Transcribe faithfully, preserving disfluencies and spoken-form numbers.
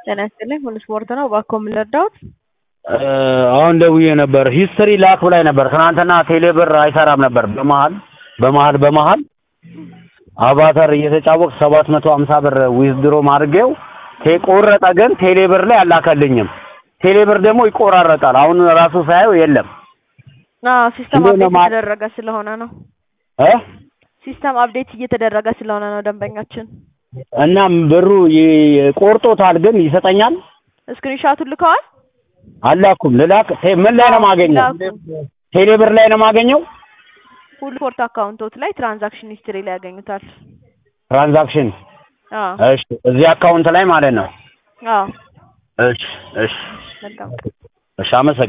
ጤና ይስጥልኝ ሁሉ ስፖርት ነው እባክዎ ምን ልርዳዎት? አሁን ደውዬ ነበር ሂስትሪ ላክ ብላኝ ነበር ትናንትና ቴሌብር አይሰራም ነበር በመሃል በመሃል በመሃል አቫታር እየተጫወቅኩ ሰባት መቶ ሃምሳ ብር ዊዝድሮ ማድረጌው ተቆረጠ ግን ቴሌብር ላይ አላከልኝም ቴሌብር ደግሞ ይቆራረጣል አሁን ራሱ ሳይው የለም አዎ ሲስተም አፕዴት እየተደረገ ስለሆነ ነው እ ሲስተም አፕዴት እየተደረገ ስለሆነ ነው ደንበኛችን እና ብሩ ቆርጦታል ግን ይሰጠኛል ስክሪንሾቱን ልከዋል አላኩም ልላክ ምን ላይ ነው ማገኘው ቴሌብር ላይ ነው ማገኘው ሁሉ ስፖርት አካውንቶት ላይ ትራንዛክሽን ሂስትሪ ላይ ያገኙታል ትራንዛክሽን አዎ እሺ እዚህ አካውንት ላይ ማለት ነው አዎ እሺ እሺ መልካም እሺ አመሰግናለሁ